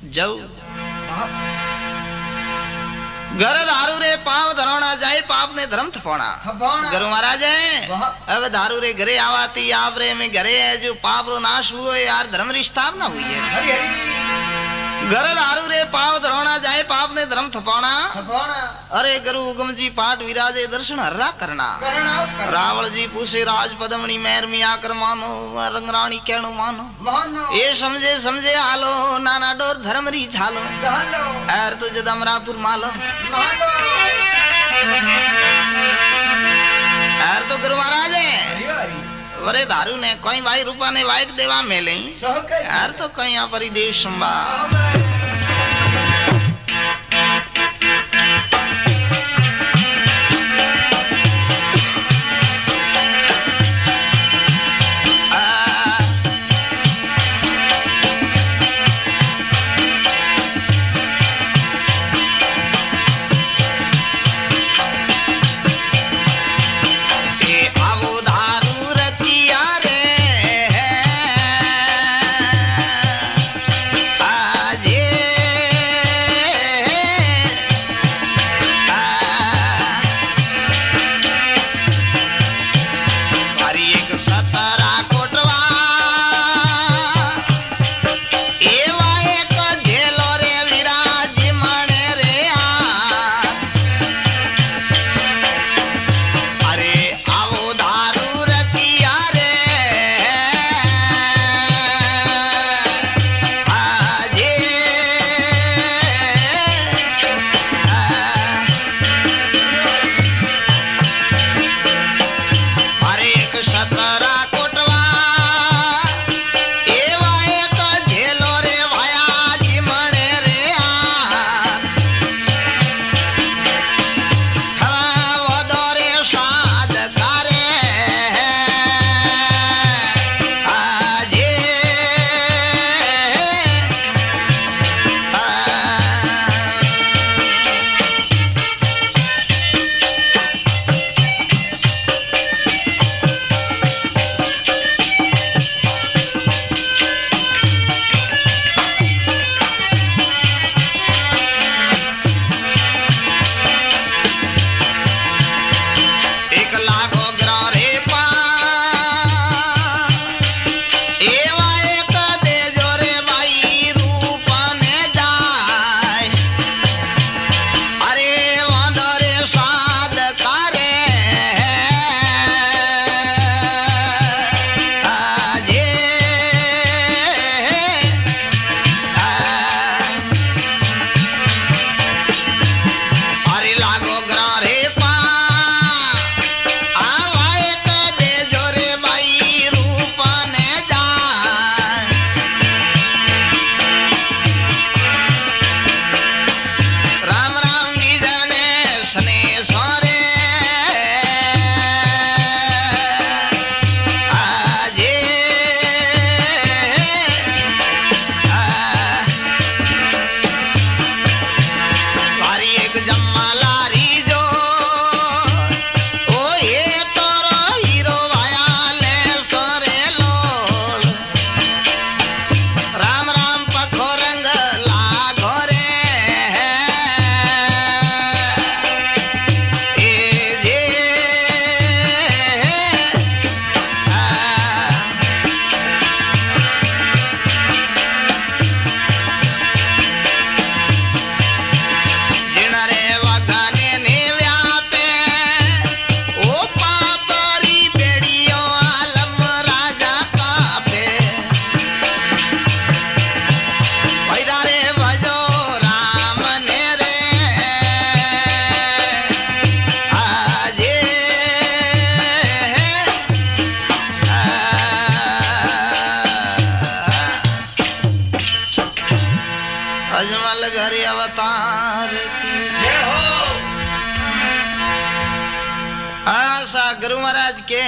जाऊ घर दारू रे पाप धरोना जाए पाप ने धर्म थपोना गुरु महाराज है अब दारू रे घरे आवाती आप रे में घरे है जो पाप रो नाश हुए यार धर्म री स्थापना हुई है घर दारू रे पाप धरोना जाए पाप ने धर्म थपोना अरे गुरु उगम जी पाठ विराजे दर्शन हर्रा करना रावल जी पूछे राज पदमणि मैर मिया कर मानो रंगराणी कहणो मानो ये समझे समझे आलो नाना डोर धर्म री झालो एर तो जदमरापुर मालो एर तो गुरु महाराज वरे दारू ने कोई भाई रूपा ने वाइक देवा मेले यार तो कहीं यहाँ पर देव संभा गुरु महाराज के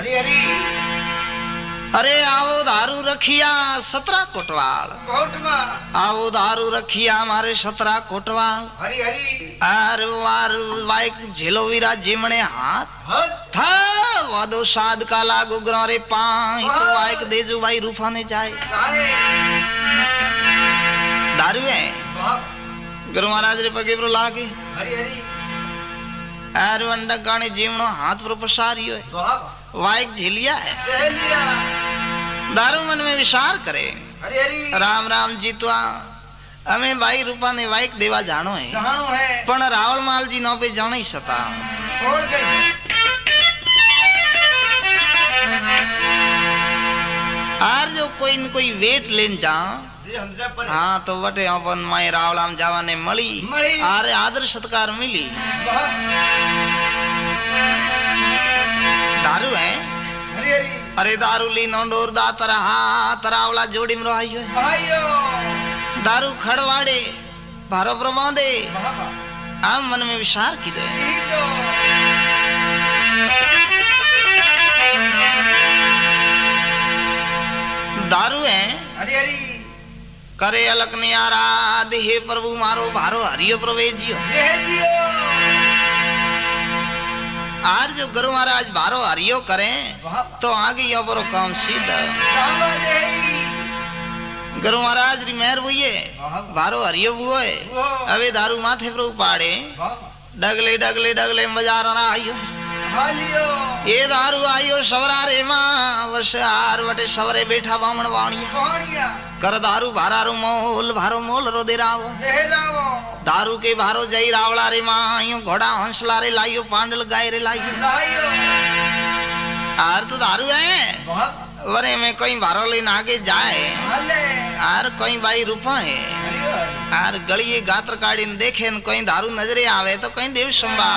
अरे आओ दारू रखिया 17 कोटवाल आओ दारू रखिया हमारे 17 कोटवाल हरी हरी आर वार वाइक झेलो वीरा जिमणे हाथ था वादो साध का लागो ग्रारे पाई तो वाइक देजो भाई रूफा ने जाए दारू है गुरु महाराज रे पगे पर लागे हरी हरी आर वंडा गाने जीवनो हाथ पर पसारियो है वाइक झेलिया है दारू मन में विचार करे हरी हरी राम राम जीतवा हमें भाई रूपा ने वाइक देवा जानो है पण रावल माल जी नो पे जाने सता छोड़ गई आर जो कोई न कोई वेट लेन जा हाँ तो वटे अपन माए रावलाम जावा ने मળી आरे आदर सत्कार मिली दारू है हरी हरी अरे दारू ली नोंडोर दातर हाथ रावला जोड़ी में आइयो दारू खड़वाड़े भारो प्रमादे आम मन में विचार की दे दारू है हरी हरी करे अलक ने आराध हे प्रभु मारो भारो हरियो प्रवेश जियो आज जो गुरु महाराज भारो हरियो करें तो आगे यो बरो काम सीधा गुरु महाराज री मेहर हुई है भारो हरियो हुआ है अबे दारू माथे पर उपाड़े डगले डगले डगले मजार रहा आइयो ये दारू आइयो सवरा रे मां वसार वटे सवरे बैठा बामण वाणिया कर दारू भारारू मोल भारो मोल रो दे रावो दारू के भारो जई रावला रे मां आइयो घोड़ा हंसला रे लाइयो पांडल गाय रे लाइयो आर तो दारू है वरे में कोई भारो लेन आगे जाए आर कोई भाई रूपा है आर गलिए गात्र काड़ी न देखे न कोई दारू नजरे आवे तो कोई देव संभा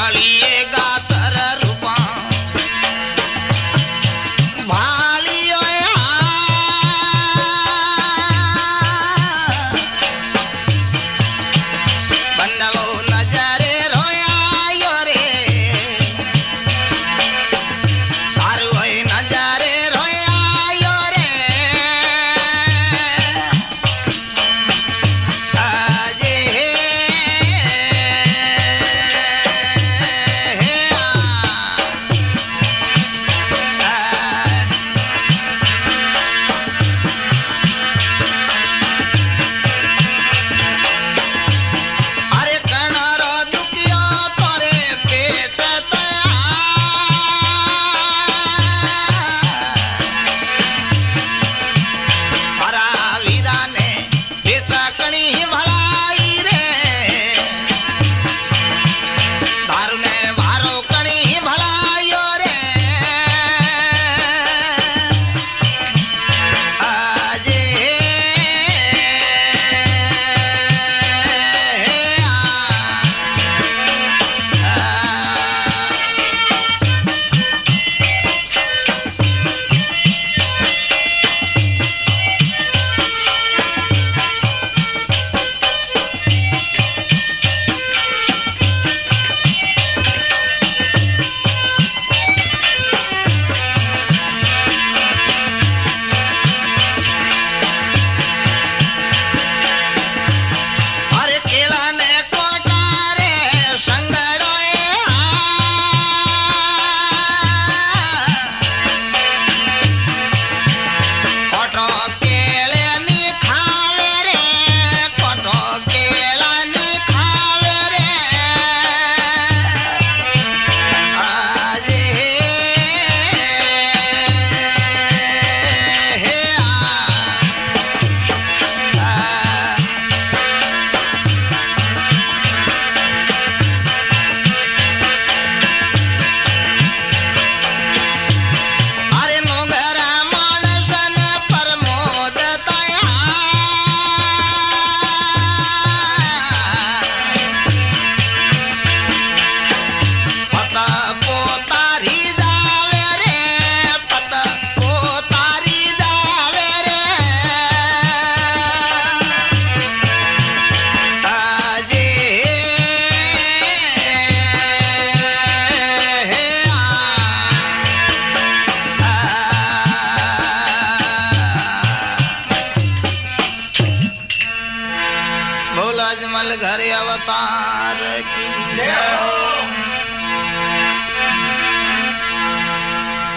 भालियो निर्मल घर अवतार की जय